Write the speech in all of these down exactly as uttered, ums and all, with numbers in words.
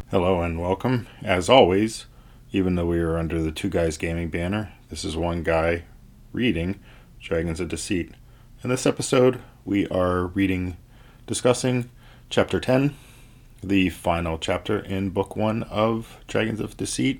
Hello and welcome. As always, even though we are under the Two Guys Gaming banner, this is one guy reading Dragons of Deceit. In this episode, we are reading, discussing Chapter ten, the final chapter in Book one of Dragons of Deceit.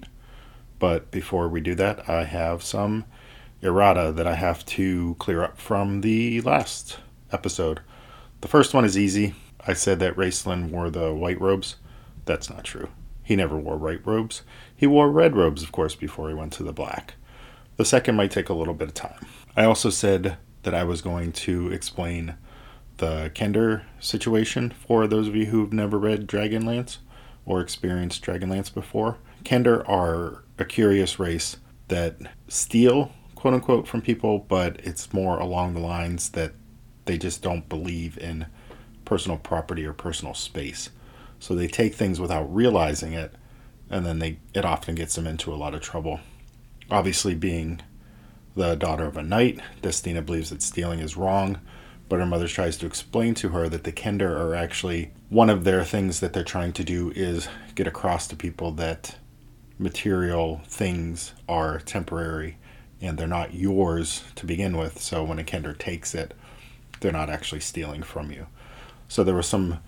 But before we do that, I have some errata that I have to clear up from the last episode. The first one is easy. I said that Raistlin wore the white robes. That's not true. He never wore white robes. He wore red robes, of course, before he went to the black. The second might take a little bit of time. I also said that I was going to explain the Kender situation for those of you who've never read Dragonlance or experienced Dragonlance before. Kender are a curious race that steal, quote unquote, from people, but it's more along the lines that they just don't believe in personal property or personal space. So they take things without realizing it, and then they it often gets them into a lot of trouble. Obviously, being the daughter of a knight, Destina believes that stealing is wrong, but her mother tries to explain to her that the Kender are actually, one of their things that they're trying to do is get across to people that material things are temporary, and they're not yours to begin with, so when a Kender takes it, they're not actually stealing from you. So there was some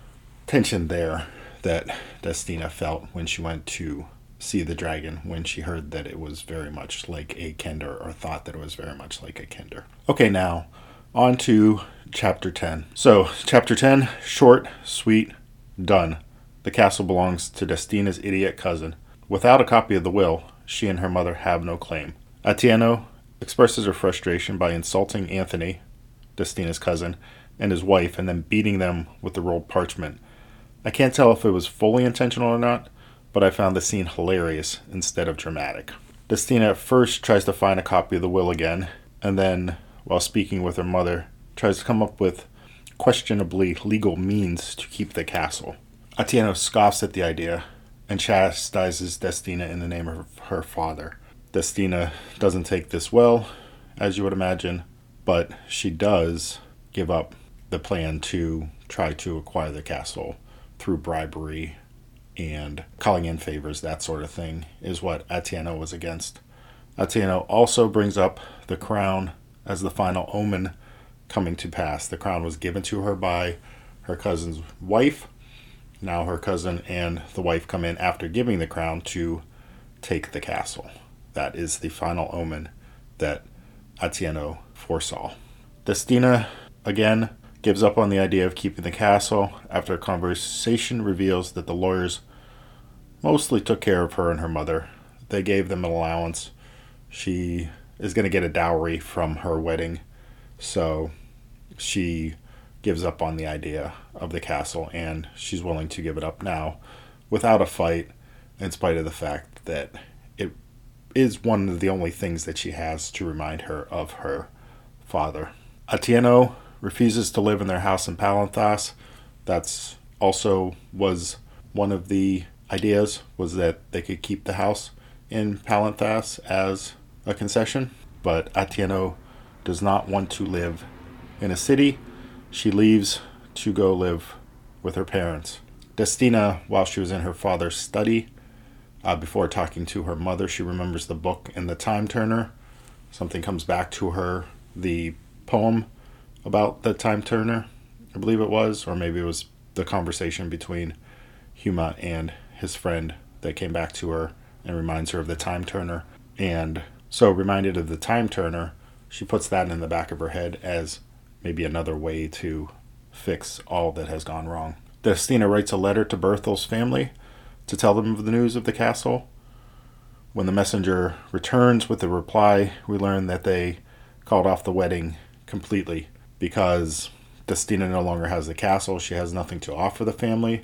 tension there that Destina felt when she went to see the dragon, when she heard that it was very much like a Kender, or thought that it was very much like a Kender. Okay, now on to chapter ten. So chapter ten, short, sweet, done. The castle belongs to Destina's idiot cousin. Without a copy of the will, she and her mother have no claim. Atieno expresses her frustration by insulting Anthony, Destina's cousin, and his wife, and then beating them with the rolled parchment. I can't tell if it was fully intentional or not, but I found the scene hilarious instead of dramatic. Destina at first tries to find a copy of the will again, and then, while speaking with her mother, tries to come up with questionably legal means to keep the castle. Atieno scoffs at the idea and chastises Destina in the name of her father. Destina doesn't take this well, as you would imagine, but she does give up the plan to try to acquire the castle through bribery and calling in favors, that sort of thing, is what Atieno was against. Atieno also brings up the crown as the final omen coming to pass. The crown was given to her by her cousin's wife. Now her cousin and the wife come in after giving the crown to take the castle. That is the final omen that Atieno foresaw. Destina, again, gives up on the idea of keeping the castle after a conversation reveals that the lawyers mostly took care of her and her mother. They gave them an allowance. She is going to get a dowry from her wedding, so she gives up on the idea of the castle, and she's willing to give it up now without a fight, in spite of the fact that it is one of the only things that she has to remind her of her father. Atieno refuses to live in their house in Palanthas. That's also was one of the ideas, was that they could keep the house in Palanthas as a concession. But Atieno does not want to live in a city. She leaves to go live with her parents. Destina, while she was in her father's study, uh, before talking to her mother, she remembers the book and the Time Turner. Something comes back to her, the poem about the Time Turner, I believe it was, or maybe it was the conversation between Huma and his friend that came back to her and reminds her of the Time Turner. And so, reminded of the Time Turner, she puts that in the back of her head as maybe another way to fix all that has gone wrong. Destina writes a letter to Berthel's family to tell them of the news of the castle. When the messenger returns with the reply, we learn that they called off the wedding completely, because Destina no longer has the castle. She has nothing to offer the family.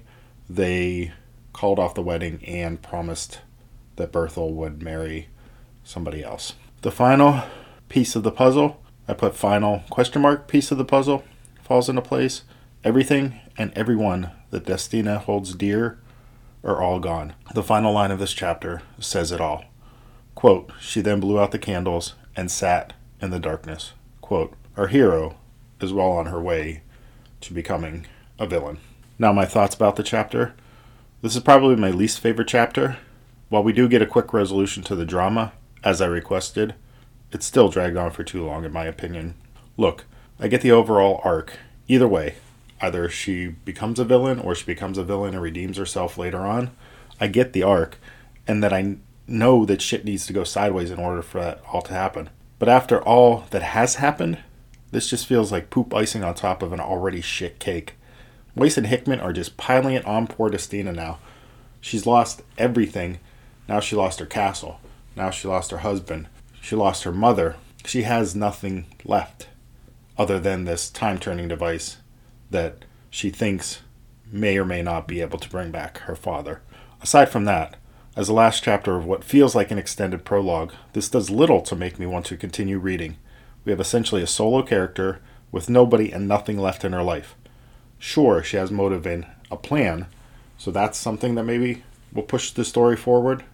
They called off the wedding and promised that Berthel would marry somebody else. The final piece of the puzzle, I put final question mark piece of the puzzle, falls into place. Everything and everyone that Destina holds dear are all gone. The final line of this chapter says it all. Quote, she then blew out the candles and sat in the darkness. Quote, our hero is well on her way to becoming a villain. Now, my thoughts about the chapter. This is probably my least favorite chapter. While we do get a quick resolution to the drama, as I requested, it still dragged on for too long in my opinion. Look, I get the overall arc. Either way, either she becomes a villain or she becomes a villain and redeems herself later on. I get the arc, and that I know that shit needs to go sideways in order for that all to happen. But after all that has happened, this just feels like poop icing on top of an already shit cake. Weiss and Hickman are just piling it on poor Destina now. She's lost everything. Now she lost her castle. Now she lost her husband. She lost her mother. She has nothing left other than this time-turning device that she thinks may or may not be able to bring back her father. Aside from that, as the last chapter of what feels like an extended prologue, this does little to make me want to continue reading. We have essentially a solo character with nobody and nothing left in her life. Sure, she has motive and a plan, so that's something that maybe will push the story forward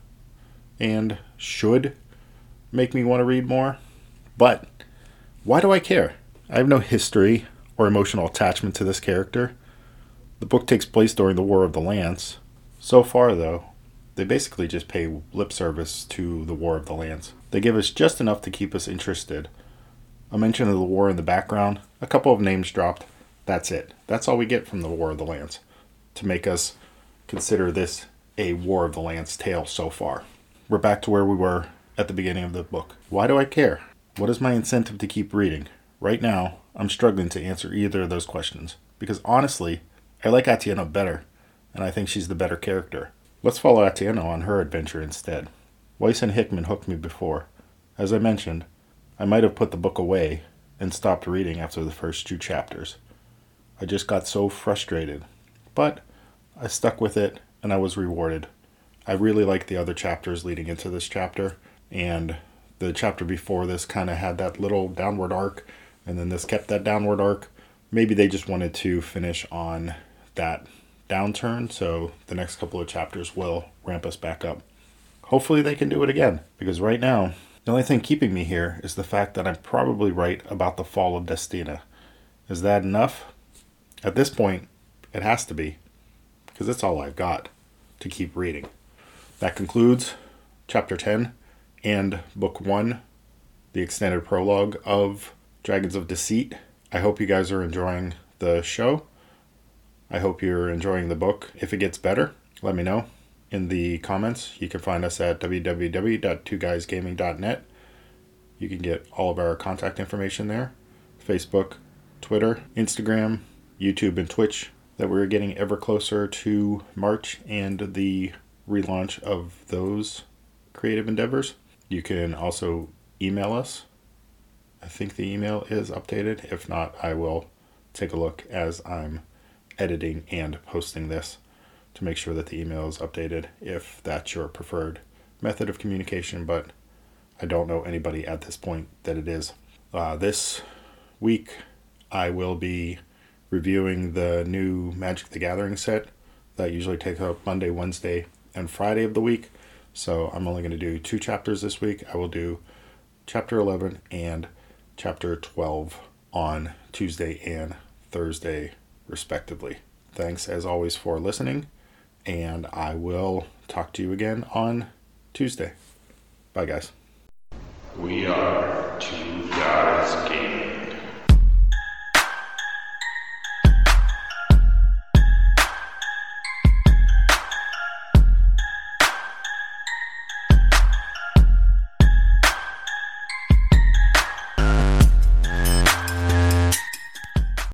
and should make me want to read more. But why do I care? I have no history or emotional attachment to this character. The book takes place during the War of the Lance. So far, though, they basically just pay lip service to the War of the Lance. They give us just enough to keep us interested. A mention of the war in the background, a couple of names dropped. That's it. That's all we get from the War of the Lance to make us consider this a War of the Lance tale so far. We're back to where we were at the beginning of the book. Why do I care? What is my incentive to keep reading? Right now, I'm struggling to answer either of those questions because honestly, I like Atieno better, and I think she's the better character. Let's follow Atieno on her adventure instead. Weiss and Hickman hooked me before. As I mentioned, I might have put the book away and stopped reading after the first two chapters. I just got so frustrated. But I stuck with it, and I was rewarded. I really liked the other chapters leading into this chapter, and the chapter before this kind of had that little downward arc, and then this kept that downward arc. Maybe they just wanted to finish on that downturn, so the next couple of chapters will ramp us back up. Hopefully they can do it again, because right now, the only thing keeping me here is the fact that I'm probably right about the fall of Destina. Is that enough? At this point, it has to be, because that's all I've got to keep reading. That concludes Chapter ten and Book one, the extended prologue of Dragons of Deceit. I hope you guys are enjoying the show. I hope you're enjoying the book. If it gets better, let me know in the comments. You can find us at w w w dot two guys gaming dot net. You can get all of our contact information there. Facebook, Twitter, Instagram, YouTube, and Twitch. That we're getting ever closer to March and the relaunch of those creative endeavors. You can also email us. I think the email is updated. If not, I will take a look as I'm editing and posting this to make sure that the email is updated if that's your preferred method of communication, but I don't know anybody at this point that it is. Uh, this week I will be reviewing the new Magic the Gathering set that usually takes up Monday, Wednesday, and Friday of the week. So I'm only going to do two chapters this week. I will do chapter eleven and chapter twelve on Tuesday and Thursday, respectively. Thanks as always for listening, and I will talk to you again on Tuesday. Bye, guys. We are Two Guys Gaming.